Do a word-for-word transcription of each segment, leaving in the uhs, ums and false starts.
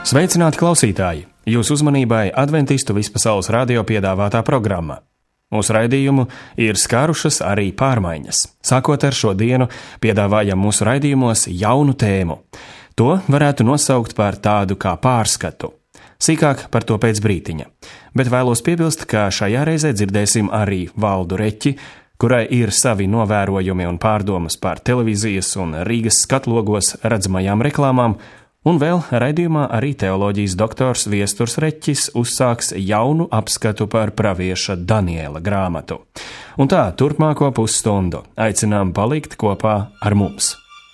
Sveicināti klausītāji! Jūsu uzmanībai Adventistu vispasaules radio piedāvātā programma. Mūsu raidījumu ir skārušas arī pārmaiņas. Sākot ar šo dienu, piedāvājam mūsu raidījumos jaunu tēmu. To varētu nosaukt par tādu kā pārskatu. Sīkāk par to pēc brītiņa. Bet vēlos piebilst, ka šajā reizē dzirdēsim arī Valdu Reķi, kurai ir savi novērojumi un pārdomas par televīzijas un Rīgas skatlogos redzamajām reklāmām, un vēl raidījumā arī teoloģijas doktors Viesturs Reķis uzsāks jaunu apskatu par pravieša Daniela grāmatu. Un tā turpmāko pusstundu aicinām palikt kopā ar mums.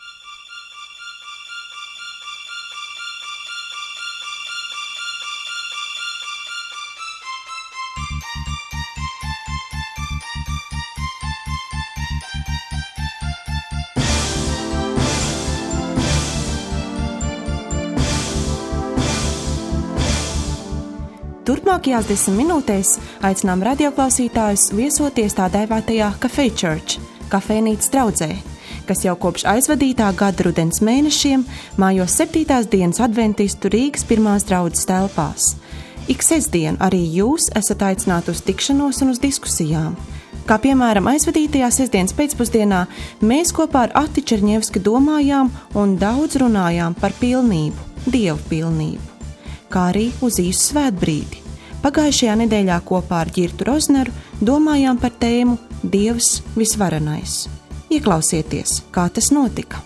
Turpmākajās desmit minūtēs aicinām radioklausītājus viesoties tā dēvētajā Cafe Church, kafejnīcas draudzē, kas jau kopš aizvadītā gada rudens mēnešiem mājos septītās dienas adventistu Rīgas pirmās draudzes telpās. Ik sestdien arī jūs esat aicināti uz tikšanos un uz diskusijām. Kā piemēram aizvadītajā sestdienas pēcpusdienā mēs kopā ar Ati Čerņevski domājām un daudz runājām par pilnību, Dievu pilnību, kā arī uz īsu svētbrīdi. Pagājušajā nedēļā kopā ar Ģirtu Rozneru domājām par tēmu Dievs visvarenais. Ieklausieties, kā tas notika.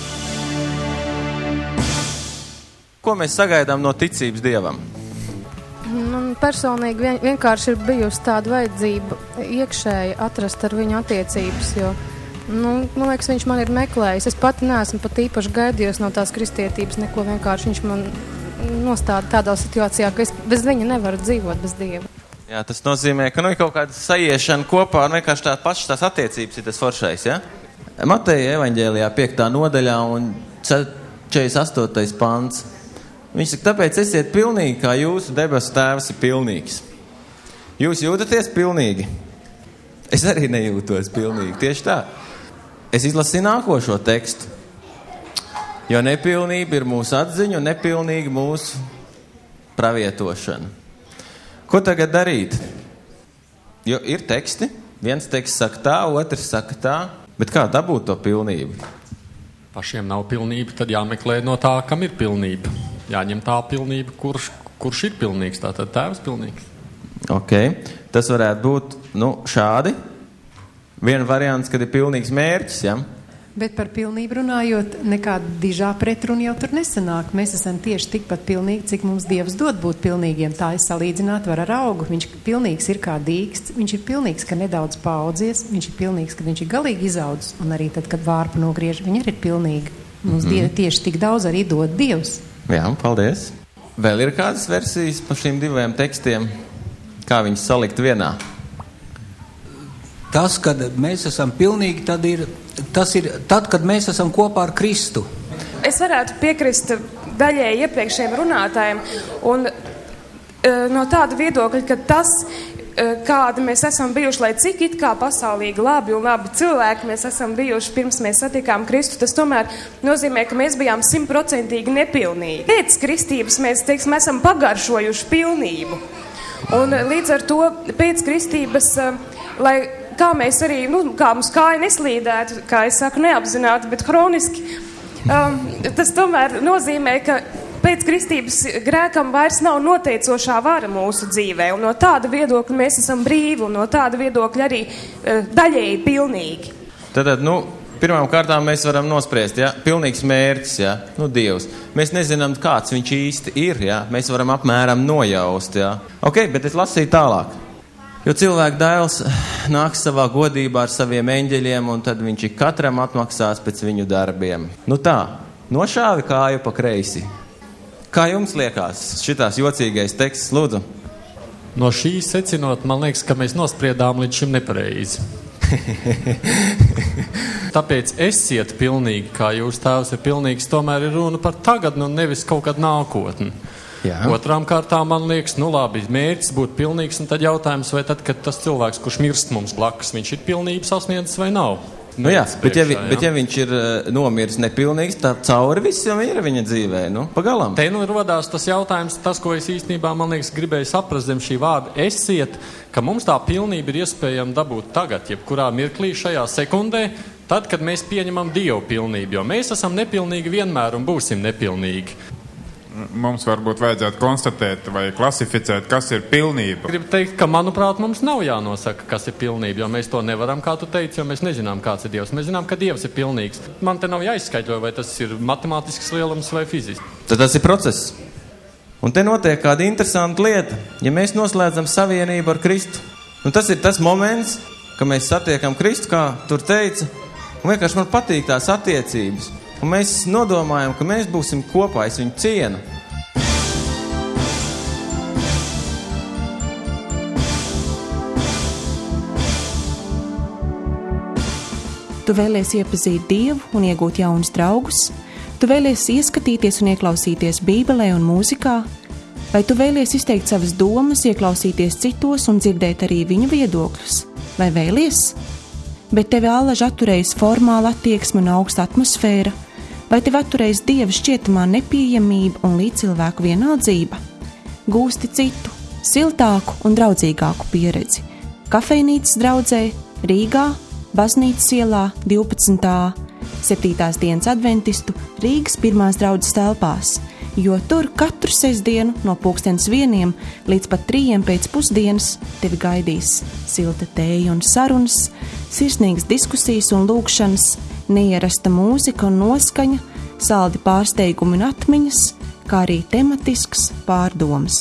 Ko mēs sagaidām no ticības Dievam? Man personīgi vien, vienkārši ir bijusi tāda vajadzība iekšēji atrast ar viņu attiecības, jo, nu, man liekas, viņš man ir meklējis. Es pati neesmu pat īpaši gaidījusi no tās kristietības neko, vienkārši viņš man nostāda tādā situācijā, ka es bez viņa nevaru dzīvot bez Dieva. Jā, tas nozīmē, ka nu ir kaut kāda sajiešana kopā un vienkārši tā pašas tās attiecības ir tas foršais, ja? Mateja evaņģēlijā piektā nodaļā un četrdesmit astotais pants. Viņš saka, tāpēc esiet pilnīgi, kā jūsu debesu tēvs ir pilnīgs. Jūs jūtaties pilnīgi? Es arī nejūtos pilnīgi, tieši tā. Es izlasīju nākošo tekstu. Jo nepilnība ir mūsu atziņa un nepilnīga mūsu pravietošana. Ko tagad darīt? Jo ir teksti, viens teksts saka tā, otrs saka tā, bet kā dabūt to pilnību? Pašiem nav pilnība, tad jāmeklē no tā, kam ir pilnība. Jāņem tā pilnība, kurš, kurš ir pilnīgs, tātad tēvs pilnīgs. Ok, tas varētu būt, nu, šādi. Viena variants, kad ir pilnīgs mērķis, ja? Bet par pilnību runājot, nekāda dižā pretruna jau tur nesanāk. Mēs esam tieši tikpat pilnīgi, cik mums Dievs dod būt pilnīgiem. Tā es salīdzināt var ar augu. Viņš pilnīgs ir kā dīksts, viņš ir pilnīgs, ka nedaudz paaudzies, viņš ir pilnīgs, ka viņš ir galīgi izaudzis, un arī tad, kad vārpu nogriež, viņi arī ir pilnīgi. Mums mm-hmm. die, tieši tik daudz arī dod Dievs. Jā, paldies. Vēl ir kādas versijas par šīm diviem tekstiem? Kā viņus salikt vienā? Tas, kad mēs esam pilnīgi, tad ir, tas ir tad, kad mēs esam kopā ar Kristu. Es varētu piekrist daļēji iepriekšējiem runātājiem un e, no tāda viedokļa, ka tas, e, kādi mēs esam bijuši, lai cik it kā pasaulīgi labi un labi cilvēki mēs esam bijuši pirms mēs satikām Kristu, tas tomēr nozīmē, ka mēs bijām simtprocentīgi nepilnīgi. Pēc kristības mēs, teiksim, esam pagaršojuši pilnību. Un līdz ar to pēc kristības, e, lai kā mēs arī, nu, kā mums kāja neslīdētu, kā es saku, neapzināti, bet hroniski, um, tas tomēr nozīmē, ka pēc kristības grēkam vairs nav noteicošā vara mūsu dzīvē, un no tāda viedokļa mēs esam brīvi, un no tāda viedokļa arī uh, daļēji pilnīgi. Tātad, nu, pirmām kārtām mēs varam nospriest, ja, pilnīgs mērķis, ja, nu, Dievs. Mēs nezinām, kāds viņš īsti ir, ja, mēs varam apmēram nojaust, ja. Ok, bet es lasīju tālāk. Jo cilvēka dēls nāks savā godībā ar saviem eņģeļiem, un tad viņš ik katram atmaksās pēc viņu darbiem. Nu tā, nošāvi kāju pa kreisi. Kā jums liekas šitās jocīgais teksts, lūdzu? No šī secinot, man liekas, ka mēs nospriedām līdz šim nepareizi. Tāpēc esiet pilnīgi, kā jūs tēvs ir pilnīgs, tomēr ir runa par tagadni un nevis kaut kādu nākotni. Jā. Otrām kārtām man liekas, nu labi, mērķis būtu pilnīgs, un tad jautājums, vai tad, kad tas cilvēks, kurš mirst mums blakus, viņš ir pilnību sasniedzis vai nav? Nu jā, bet, ja, vi, bet ja viņš ir uh, nomiris nepilnīgs, tad cauri visam ir viņa dzīvē, nu, pagalam. Te nu rodās tas jautājums, tas, ko es īstenībā, man liekas, gribēju saprast zem šī vārda esiet, ka mums tā pilnība ir iespējama dabūt tagad, jebkurā mirklī šajā sekundē, tad, kad mēs pieņemam Dievu pilnību, jo mēs esam nepilnīgi vienmēr un būsim nepilnīgi. Mums varbūt vajadzētu konstatēt vai klasificēt, kas ir pilnība. Gribu teikt, ka, manuprāt, mums nav jānosaka, kas ir pilnība, jo mēs to nevaram, kā tu teici, jo mēs nezinām, kāds ir Dievs. Mēs zinām, ka Dievs ir pilnīgs. Man te nav jāizskaidro, vai tas ir matemātisks lielums vai fizisks. Tad tas ir process. Un te notiek kāda interesanta lieta. Ja mēs noslēdzam savienību ar Kristu, un tas ir tas moments, ka mēs satiekam Kristu, kā tur teica, un vienkārši man patīk tās attiecības. Un mēs nodomājam, ka mēs būsim kopā, es viņu cienu. Tu vēlies iepazīt Dievu un iegūt jaunus draugus? Tu vēlies ieskatīties un ieklausīties Bībelē un mūzikā? Vai tu vēlies izteikt savas domas, ieklausīties citos un dzirdēt arī viņu viedokļus? Vai vēlies? Bet tevi allaž atturējas formāla attieksme un augsta atmosfēra? Vai tev atturējas Dieva šķietamā nepieejamība un līdzcilvēku vienaldzība? Gūsti citu, siltāku un draudzīgāku pieredzi. Kafejnīcas draudzē, Rīgā, Baznīcas ielā divpadsmit A, septītās dienas adventistu Rīgas pirmās draudzes telpās, jo tur katru sestdienu no pulkstens vieniem līdz pat trījiem pēc pusdienas tevi gaidīs silta tēja un sarunas, sirsnīgas diskusijas un lūkšanas, neierasta mūzika un noskaņa, saldi pārsteigumi un atmiņas, kā arī tematisks pārdomas.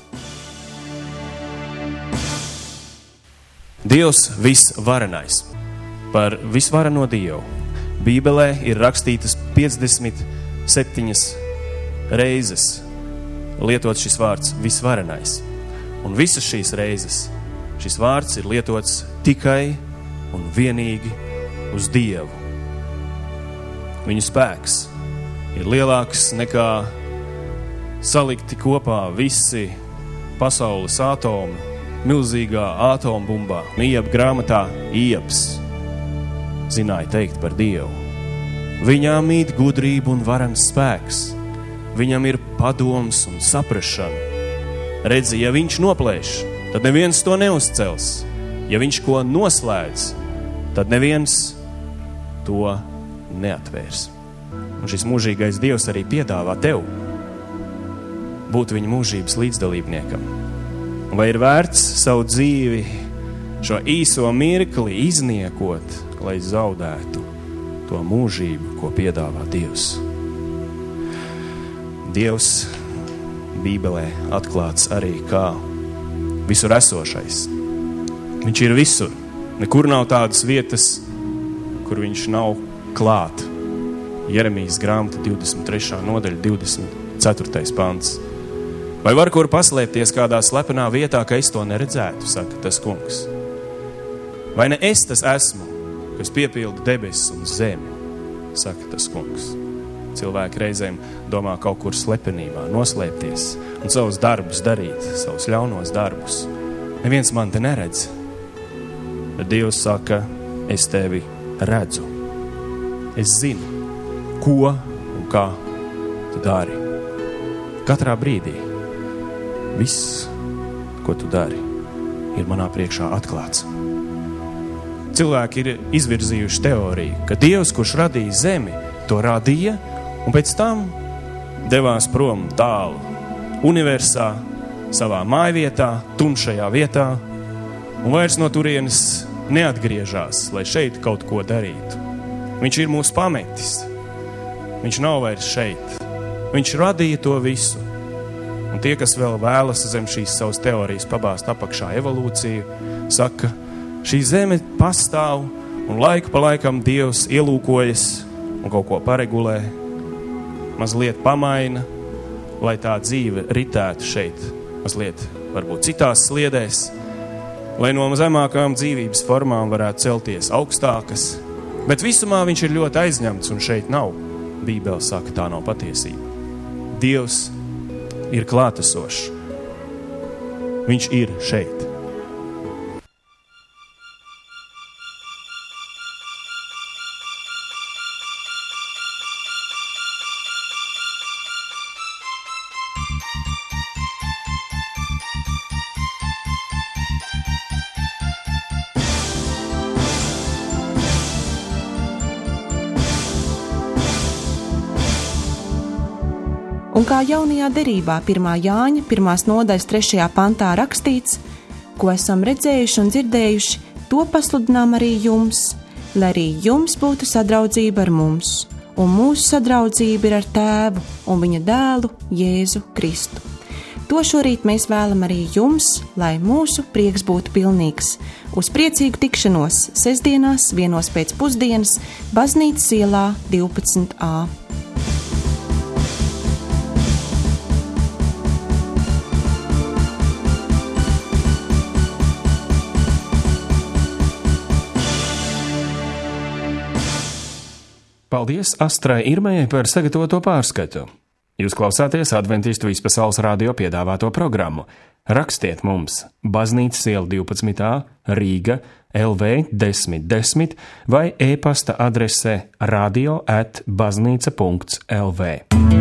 Dievs visvarenais. Par visvareno Dievu Bībelē ir rakstītas piecdesmit septiņas reizes lietots šis vārds visvarenais. Un visas šīs reizes šis vārds ir lietots tikai un vienīgi uz Dievu. Viņu spēks ir lielāks nekā salikti kopā visi pasaules atomi milzīgā atombumbā. Ieba grāmatā Iebs zināja teikt par Dievu. Viņā mīt gudrība un varens spēks. Viņam ir padoms un saprašana. Redzi, ja viņš noplēš, tad neviens to neuzcels. Ja viņš ko noslēdz, tad neviens to neatvērs. Un šis mūžīgais Dievs arī piedāvā tev būt viņa mūžības līdzdalībniekam. Vai ir vērts savu dzīvi, šo īso mirkli izniekot, lai zaudētu to mūžību, ko piedāvā Dievs? Dievs Bībelē atklāts arī kā visur esošais. Viņš ir visur. Nekur nav tādas vietas, kur viņš nav klāt. Jeremijas grāmata divdesmit trešā nodaļa, divdesmit ceturtais pants. Vai var kur paslēpties kādā slepenā vietā, ka es to neredzētu, saka tas kungs? Vai ne es tas esmu, kas piepilda debesis un zemi, saka tas kungs? Cilvēki reizēm domā kaut kur slepenībā noslēpties un savus darbus darīt, savus ļaunos darbus. Neviens man te neredz. Bet Dievs saka, es tevi redzu. Es zinu, ko un kā tu dari. Katrā brīdī viss, ko tu dari, ir manā priekšā atklāts. Cilvēki ir izvirzījuši teoriju, ka Dievs, kurš radīja zemi, to radīja un pēc tam devās prom tālu universā, savā mājvietā, tumšajā vietā un vairs no turienes neatgriežās, lai šeit kaut ko darītu. Viņš ir mūs pametis. Viņš nav vairs šeit. Viņš radīja to visu. Un tie, kas vēl vēlas zem šīs savas teorijas pabāzt apakšā evolūciju, saka, šī zeme pastāv un laiku pa laikam Dievs ielūkojas un kaut ko paregulē, mazliet pamaina, lai tā dzīve ritētu šeit, mazliet varbūt citās sliedēs, lai no zemākām dzīvības formām varētu celties augstākas, bet visumā viņš ir ļoti aizņemts un šeit nav. Bībele saka, tā nav patiesība. Dievs ir klātesošs. Viņš ir šeit. Un kā jaunajā derībā pirmā Jāņa pirmās nodaļas trešajā pantā rakstīts, ko esam redzējuši un dzirdējuši, to pasludinām arī jums, lai arī jums būtu sadraudzība ar mums, un mūsu sadraudzība ir ar Tēvu un viņa dēlu Jēzu Kristu. To šorīt mēs vēlam arī jums, lai mūsu prieks būtu pilnīgs. Uz priecīgu tikšanos sestdienās vienos pēc pusdienas Baznīcas ielā divpadsmit A. Paldies Astrai Irmējai par sagatavoto pārskatu. Jūs klausāties Adventistu vispasaules radio piedāvāto programmu. Rakstiet mums Baznīcas iela divpadsmit A, Rīga, L V desmit desmit vai e-pasta adrese radio at baznīca punkts L V.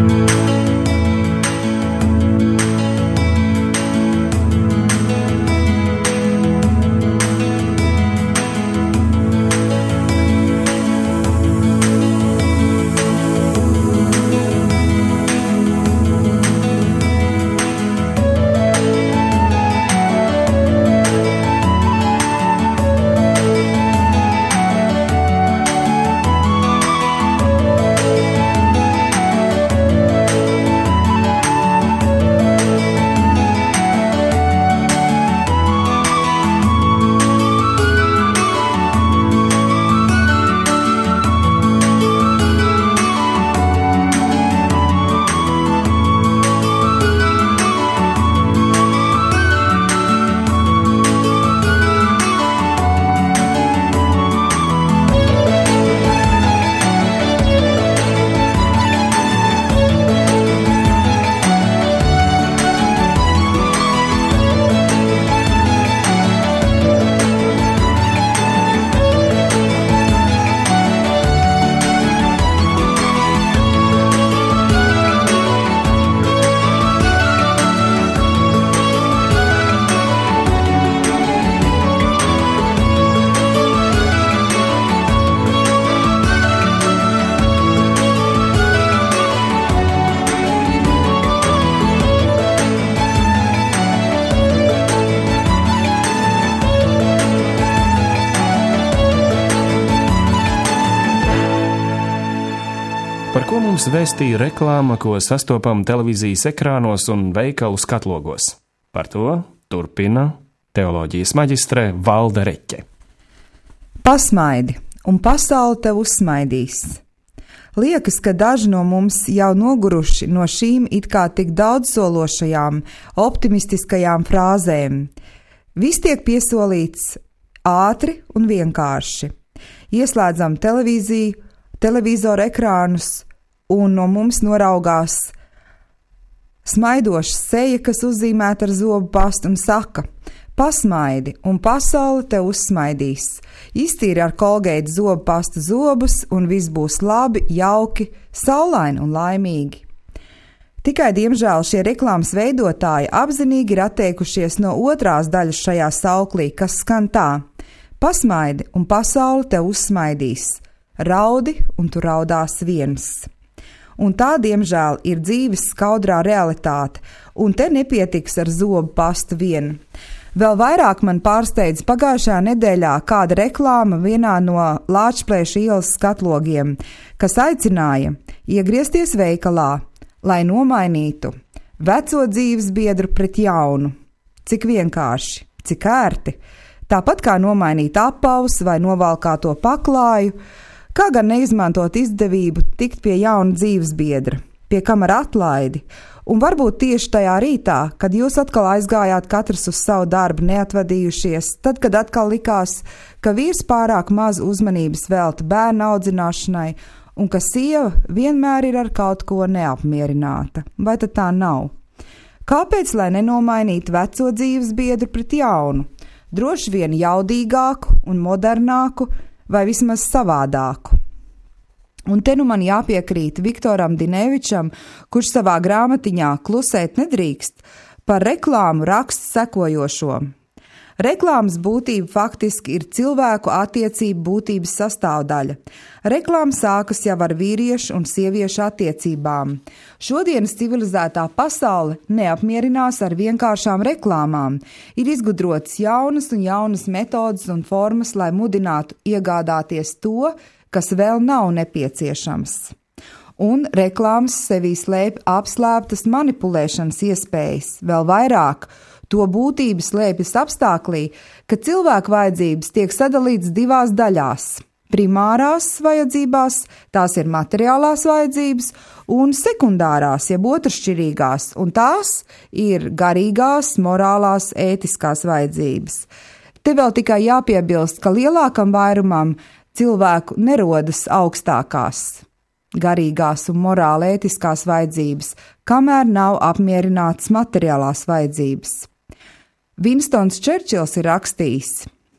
Par ko mums vēstīja reklāma, ko sastopam televīzijas ekrānos un veikalu skatlogos? Par to turpina teoloģijas maģistrē Valde Reķe. Pasmaidi, un pasaule tev uzsmaidīs. Liekas, ka daži no mums jau noguruši no šīm it kā tik daudzsološajām, optimistiskajām frāzēm. Viss tiek piesolīts ātri un vienkārši. Ieslēdzam televīziju, televizoru ekrānus, un no mums noraugās smaidoša seja, kas uzzīmēta ar zobu pastu un saka: pasmaidi, un pasaule tev uzsmaidīs. Iztīri ar Colgate zobu pasta zobus, un viss būs labi, jauki, saulaini un laimīgi. Tikai, diemžēl, šie reklāmas veidotāji apzinīgi ir atteikušies no otrās daļas šajā sauklī, kas skan tā: pasmaidi, un pasaule tev uzsmaidīs. Raudi, un tu raudās viens. Un tā, diemžēl, ir dzīves skaudrā realitāte, un te nepietiks ar zobu pastu vien. Vēl vairāk man pārsteidz pagājušajā nedēļā kāda reklāma vienā no Lāčplēša ielas skatlogiem, kas aicināja iegriezties veikalā, lai nomainītu veco dzīves biedru pret jaunu. Cik vienkārši, cik ērti, tāpat kā nomainīt apavus vai novalkāto paklāju, kā gan neizmantot izdevību tikt pie jauna dzīves biedra, pie kam ar atlaidi, un varbūt tieši tajā rītā, kad jūs atkal aizgājāt katrs uz savu darbu neatvadījušies, tad, kad atkal likās, ka vīrs pārāk maz uzmanības velta bērnu audzināšanai, un ka sieva vienmēr ir ar kaut ko neapmierināta. Vai tad tā nav? Kāpēc, lai nenomainītu veco dzīves biedru pret jaunu, droši vien jaudīgāku un modernāku, vai vismaz savādāku? Un te nu man jāpiekrīt Viktoram Dinevičam, kurš savā grāmatiņā Klusēt nedrīkst par reklāmu raksta sekojošo. Reklāmas būtība faktiski ir cilvēku attiecību būtības sastāvdaļa. Reklāma sākas jau ar vīriešu un sieviešu attiecībām. Šodienas civilizētā pasaule neapmierinās ar vienkāršām reklāmām. Ir izgudrotas jaunas un jaunas metodas un formas, lai mudinātu iegādāties to, kas vēl nav nepieciešams. Un reklāmas sevī slēpj apslēptas manipulēšanas iespējas, vēl vairāk. To būtība slēpjas apstāklī, ka cilvēku vajadzības tiek sadalītas divās daļās. Primārās vajadzībās, tās ir materiālās vajadzības, un sekundārās, jeb otršķirīgās, un tās ir garīgās, morālās, ētiskās vajadzības. Te vēl tikai jāpiebilst, ka lielākam vairumam cilvēku nerodas augstākās, garīgās un morāli ētiskās vajadzības, kamēr nav apmierinātas materiālās vajadzības. Vinstons Čerčils ir rakstījis: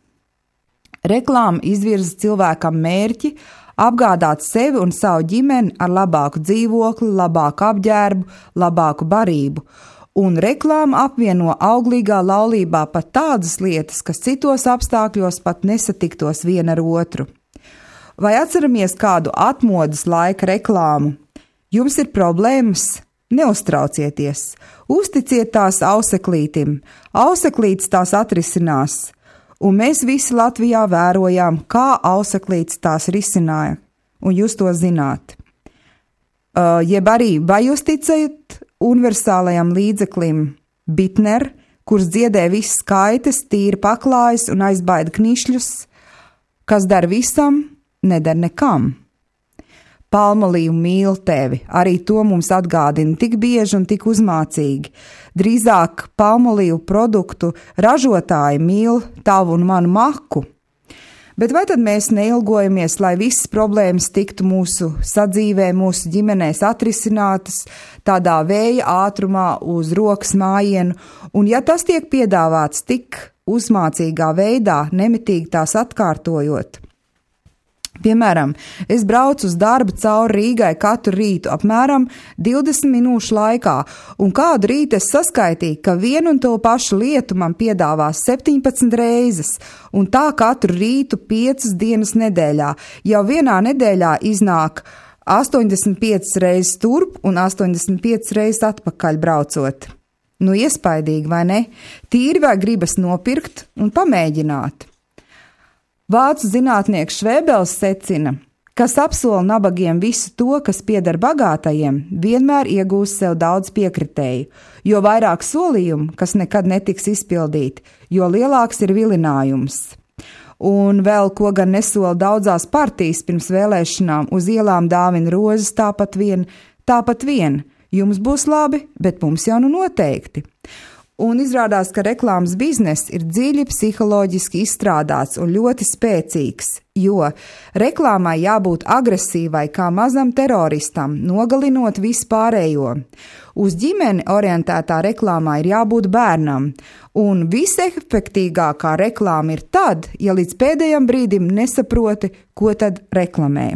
reklāma izvirza cilvēkam mērķi apgādāt sevi un savu ģimeni ar labāku dzīvokli, labāku apģērbu, labāku barību, un reklāma apvieno auglīgā laulībā pat tādas lietas, kas citos apstākļos pat nesatiktos viena ar otru. Vai atceramies kādu atmodas laika reklāmu? Jums ir problēmas? Neuztraucieties, uzticiet tās auseklītim, auseklītis tās atrisinās, un mēs visi Latvijā vērojām, kā auseklītis tās risināja, un jūs to zināt. Uh, jeb arī, vai jūs ticat universālajam līdzeklim Bitner, kurš dziedē visas skaites, tīri paklājas un aizbaida knišļus, kas dar visam, nedar nekam. Palmolīva mīl tevi, arī to mums atgādina tik bieži un tik uzmācīgi. Drīzāk palmolīvu produktu ražotāji mīl tavu un manu maku. Bet vai tad mēs neilgojamies, lai visas problēmas tiktu mūsu sadzīvē, mūsu ģimenēs atrisinātas tādā vēja ātrumā uz rokas mājienu, un ja tas tiek piedāvāts tik uzmācīgā veidā, nemitīgi tās atkārtojot? Piemēram, es braucu uz darbu cauri Rīgai katru rītu apmēram divdesmit minūšu laikā, un kādu rītu es saskaitīju, ka vienu un to pašu lietu man piedāvās septiņpadsmit reizes, un tā katru rītu piecas dienas nedēļā. Jau vienā nedēļā iznāk astoņdesmit piecas reizes turp un astoņdesmit piecas reizes atpakaļ braucot. Nu, iespaidīgi, vai ne? Tīri vai gribas nopirkt un pamēģināt. Vācu zinātnieks Švēbels secina, kas apsola nabagiem visu to, kas pieder bagātajiem, vienmēr iegūs sev daudz piekritēju, jo vairāk solījumu, kas nekad netiks izpildīti, jo lielāks ir vilinājums. Un vēl, ko gan nesola daudzās partijas pirms vēlēšanām, uz ielām dāvina rozes tāpat vien, tāpat vien, jums būs labi, bet mums jau nu noteikti. Un izrādās, ka reklāmas bizness ir dziļi psiholoģiski izstrādāts un ļoti spēcīgs, jo reklāmai jābūt agresīvai kā mazam teroristam, nogalinot vispārējo. Uz ģimeni orientētā reklāmā ir jābūt bērnam, un visefektīgākā reklāma ir tad, ja līdz pēdējam brīdim nesaproti, ko tad reklamē.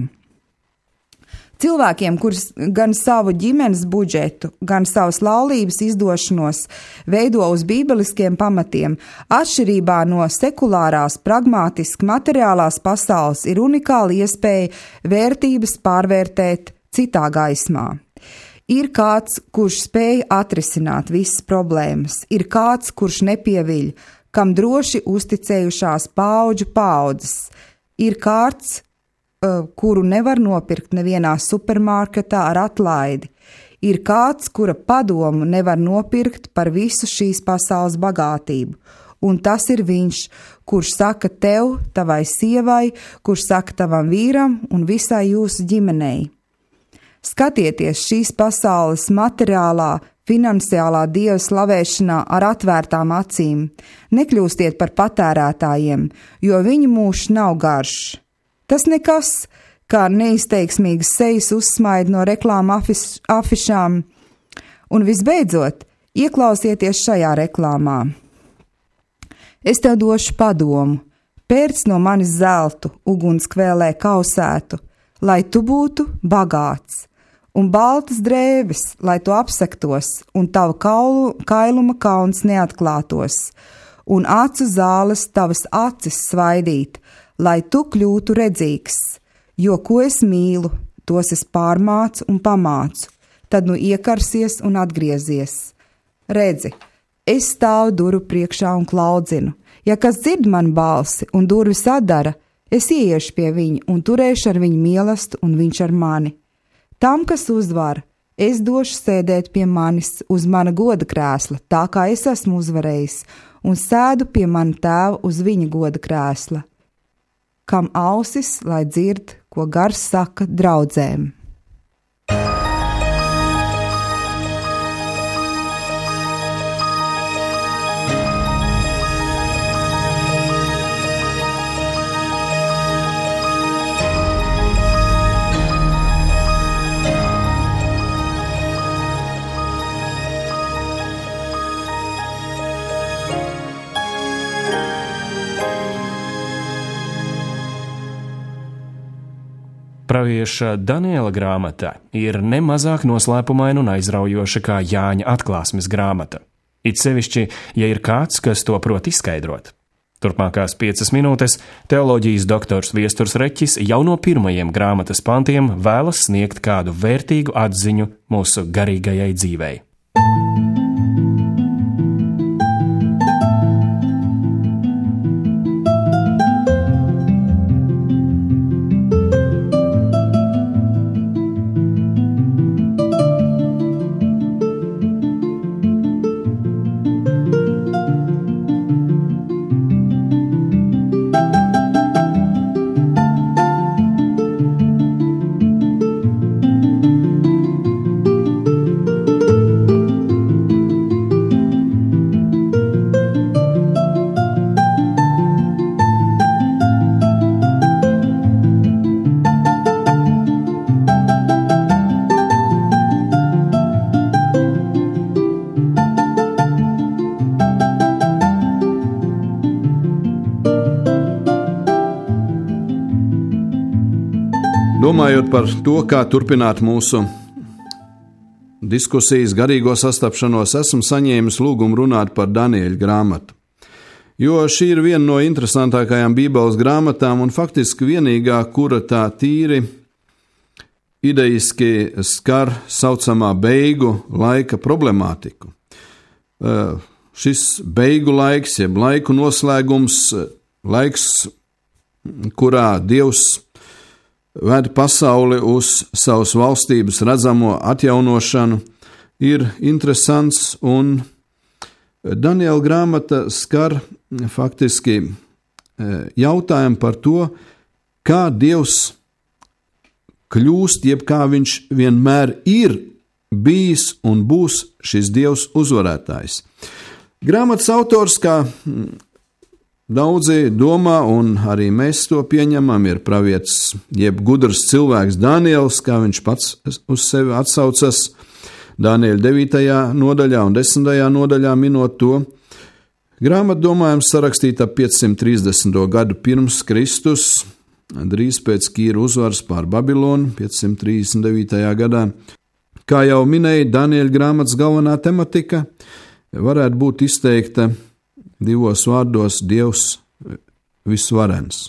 Cilvēkiem, kurus gan savu ģimenes budžetu, gan savas laulības izdošanos veido uz bībeliskiem pamatiem, atšķirībā no sekulārās, pragmātiski materiālās pasaules, ir unikāla iespēja vērtības pārvērtēt citā gaismā. Ir kāds, kurš spēj atrisināt visas problēmas, ir kāds, kurš nepieviļ, kam droši uzticējušās paudžu paudzes, ir kāds, kuru nevar nopirkt nevienā supermarketā ar atlaidi. Ir kāds, kura padomu nevar nopirkt par visu šīs pasaules bagātību. Un tas ir viņš, kurš saka tev, tavai sievai, kurš saka tavam vīram un visai jūsu ģimenei. Skatieties šīs pasaules materiālā, finansiālā dieva slavēšanā ar atvērtām acīm. Nekļūstiet par patērētājiem, jo viņu mūžs nav garš. Tas nekas, kā neizteiksmīgas sejas uzsmaida no reklāma afiš, afišām. Un visbeidzot, ieklausieties šajā reklāmā. Es tev došu padomu, pērc no manis zeltu, ugunskvēlē kausētu, lai tu būtu bagāts, un baltas drēbes, lai tu apsektos, un tava kaulu, kailuma kauns neatklātos, un acu zāles tavas acis svaidīt, lai tu kļūtu redzīgs, jo ko es mīlu, tos es pārmācu un pamācu, tad nu iekarsies un atgriezies. Redzi, es stāvu durvju priekšā un klaudzinu. Ja kas dzird manu balsi un durvis atdara, es ieiešu pie viņa un turēšu ar viņu mīlestību un viņš ar mani. Tam, kas uzvar, es došu sēdēt pie manis uz mana goda krēsla, tā kā es esmu uzvarējis, un sēdu pie mana tēva uz viņa goda krēsla. Kam ausis, lai dzird, ko gars saka draudzēm. Pravieša Daniela grāmata ir nemazāk noslēpumaina un aizraujoša kā Jāņa atklāsmes grāmata. It sevišķi, ja ir kāds, kas to prot izskaidrot. Turpmākās piecas minūtes teoloģijas doktors Viesturs Reķis jau no pirmajiem grāmatas pantiem vēlas sniegt kādu vērtīgu atziņu mūsu garīgajai dzīvei. Domājot par to, kā turpināt mūsu diskusijas garīgo sastapšanos, esmu saņēmis lūgumu runāt par Daniela grāmatu. Jo šī ir viena no interesantākajām Bībeles grāmatām un faktiski vienīgā, kura tā tīri idejiski skar saucamā beigu laika problemātiku. Šis beigu laiks, jeb laiku noslēgums, laiks, kurā Dievs ved pasauli uz savas valstības redzamo atjaunošanu, ir interesants, un Daniela grāmata skar faktiski jautājumu par to, kā Dievs kļūst, jeb kā viņš vienmēr ir bijis un būs šis Dievs uzvarētājs. Grāmatas autors, kā daudzi domā, un arī mēs to pieņemam, ir pravietis, jeb gudrs cilvēks Daniels, kā viņš pats uz sevi atsaucas Daniela devītajā nodaļā un desmitajā nodaļā minot to. Grāmata, domājams, sarakstīta piecsimt trīsdesmito gadu pirms Kristus, drīz pēc Kīra uzvaras pār Babilonu, piecsimt trīsdesmit devītajā gadā. Kā jau minēja, Daniela grāmatas galvenā tematika varētu būt izteikta divos vārdos: Dievs visvarens.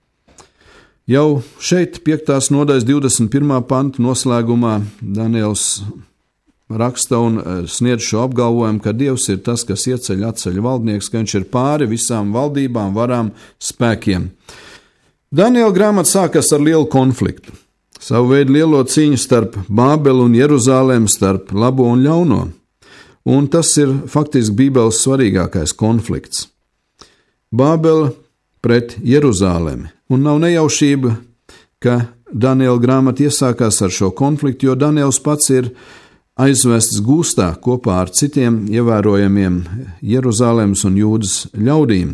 Jau šeit piektās nodaļas divdesmit pirmā panta noslēgumā Daniels raksta un sniedz šo apgalvojumu, ka Dievs ir tas, kas ieceļ atceļ valdnieks, ka viņš ir pāri visām valdībām, varām, spēkiem. Daniela grāmata sākas ar lielu konfliktu, savu veidu lielo cīņu starp Bābeli un Jeruzālēm, starp labo un ļauno. Un tas ir faktiski Bībeles svarīgākais konflikts. Bābele pret Jeruzālemi. Un nav nejaušība, ka Daniela grāmata iesākās ar šo konfliktu, jo Daniels pats ir aizvests gūstā kopā ar citiem ievērojamiem Jeruzālēmas un Jūdas ļaudīm.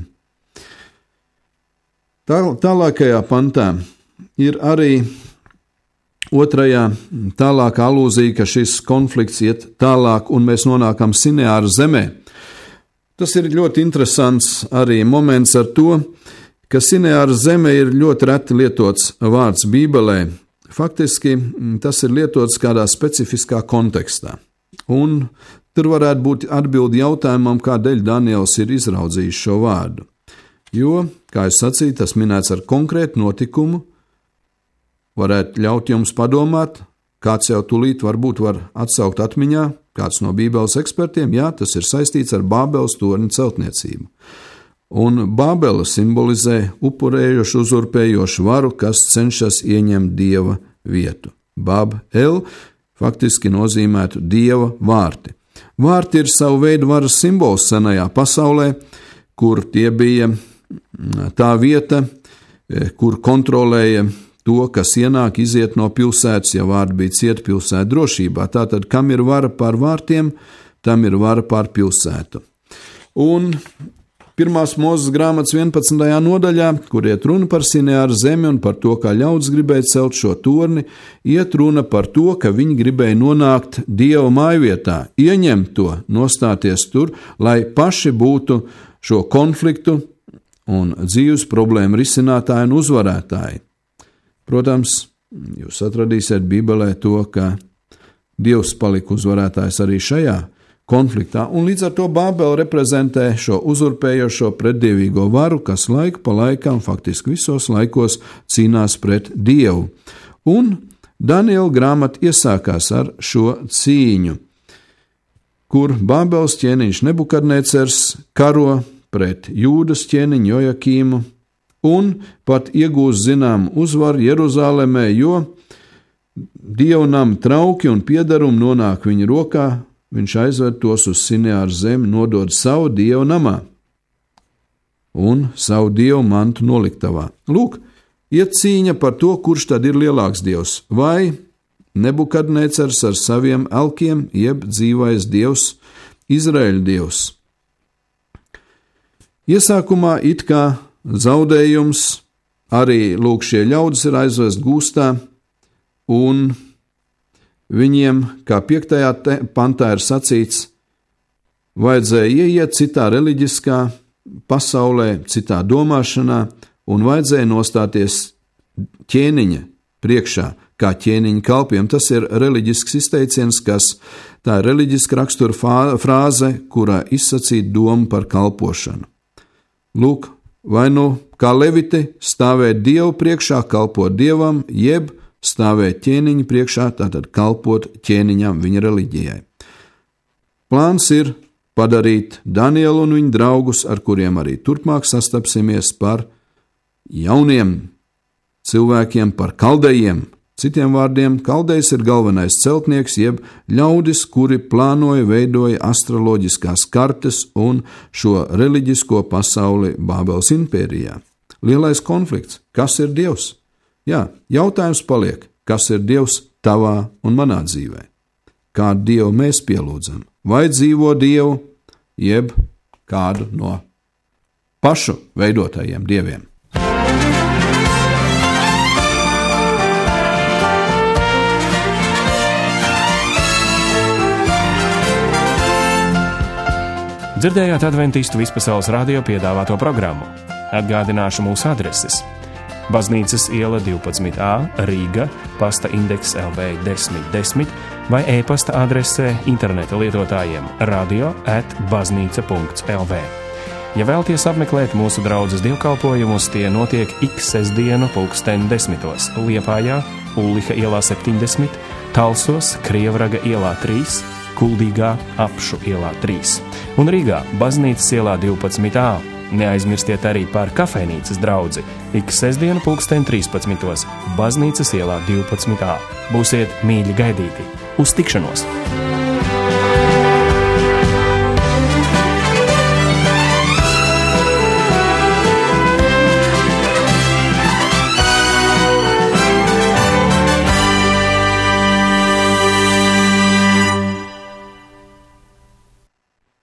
Tā, tālākajā pantā ir arī otrajā tālākā alūzija, ka šis konflikts iet tālāk un mēs nonākam Sineāra zemē. Tas ir ļoti interesants arī moments ar to, ka Sineāra zeme ir ļoti reti lietots vārds Bībelē. Faktiski tas ir lietots kādā specifiskā kontekstā. Un tur varētu būt atbildi jautājumam, kādēļ Daniels ir izraudzījis šo vārdu. Jo, kā es sacīju, tas minēts ar konkrētu notikumu, varētu ļaut jums padomāt, kāds jau tulīt varbūt var atsaukt atmiņā, kāds no Bībeles ekspertiem, jā, tas ir saistīts ar Bābeles torņa celtniecību. Un Bābele simbolizē upurējošu, uzurpējošu varu, kas cenšas ieņemt Dieva vietu. Bābel faktiski nozīmētu Dieva vārti. Vārti ir savu veidu varas simbols senajā pasaulē, kur tie bija tā vieta, kur kontrolēja to, kas ienāk, iziet no pilsētas, ja vārdi bija cieta pilsēta drošībā. Tātad, kam ir vara pār vārtiem, tam ir vara pār pilsētu. Un Pirmās Mūzes grāmatas vienpadsmitajā nodaļā, kur iet runa par Sineāru zemi un par to, kā ļaudis gribēja celt šo torni, iet runa par to, ka viņi gribēja nonākt Dieva mājvietā, ieņemt to, nostāties tur, lai paši būtu šo konfliktu un dzīves problēmu risinātāji un uzvarētāji. Protams, jūs atradīsiet Bībelē to, ka Dievs palika uzvarētājs arī šajā konfliktā, un līdz ar to Bābele reprezentē šo uzurpējošo pretdievīgo varu, kas laiku pa laikam, faktiski visos laikos, cīnās pret Dievu. Un Daniela grāmata iesākās ar šo cīņu, kur Bābeles ķēniņš Nebukadnecers karo pret Jūdas ķēniņu Jojakīmu un pat iegūst zinām uzvaru Jeruzālēmē, jo Dievnam trauki un piedarumi nonāk viņa rokā, viņš aizved tos uz Sineāru zemi, nodod savu dievu namā un savu dievu mantu noliktavā. Lūk, iet cīņa par to, kurš tad ir lielāks dievs, vai Nebukadnecers ar saviem elkiem, jeb dzīvais dievs, Izraēļa dievs. Iesākumā it kā zaudējums, arī lūk šie ļaudis ir aizvest gūstā, un viņiem, kā piektajā pantā ir sacīts, vajadzēja ieiet citā reliģiskā pasaulē, citā domāšanā, un vajadzēja nostāties ķēniņa priekšā, kā ķēniņa kalpiem. Tas ir reliģisks izteiciens, kas tā ir reliģiska rakstura frāze, kurā izsacīt domu par kalpošanu. Lūk, vai nu kā leviti stāvēt Dievu priekšā, kalpot Dievam, jeb stāvēt ķēniņa priekšā, tātad kalpot ķēniņam viņa reliģijai. Plāns ir padarīt Danielu un viņa draugus, ar kuriem arī turpmāk sastapsimies, par jauniem cilvēkiem, par kaldejiem. Citiem vārdiem, kaldejs ir galvenais celtnieks, jeb ļaudis, kuri plānoja, veidoja astroloģiskās kartes un šo reliģisko pasauli Bābeles impērijā. Lielais konflikts. Kas ir Dievs? Jā, jautājums paliek, kas ir Dievs tavā un manā dzīvē? Kādu Dievu mēs pielūdzam? Vai dzīvo Dievu, jeb kādu no pašu veidotajiem dieviem? Dzirdējāt Adventistu vispasaules radio piedāvāto programmu. Atgādināšu mūsu adreses. Baznīcas iela divpadsmit A, Rīga, pasta indeks L V desmit desmit vai e-pasta adresē interneta lietotājiem radio at baznīca punkts L V. Ja vēlties apmeklēt mūsu draudzes dievkalpojumus, tie notiek ik sestdienu pulksten desmitos Liepājā, Ulliha ielā septiņdesmit, Talsos, Krievraga ielā trīs, Kuldīgā, Apšu ielā trīs un Rīgā, Baznīcas ielā divpadsmit A. Neaizmirstiet arī par kafejnīcas draudzi ik sestdienu pulksten trīspadsmitos Baznīcas ielā divpadsmit A. Būsiet mīļi gaidīti! Uz tikšanos!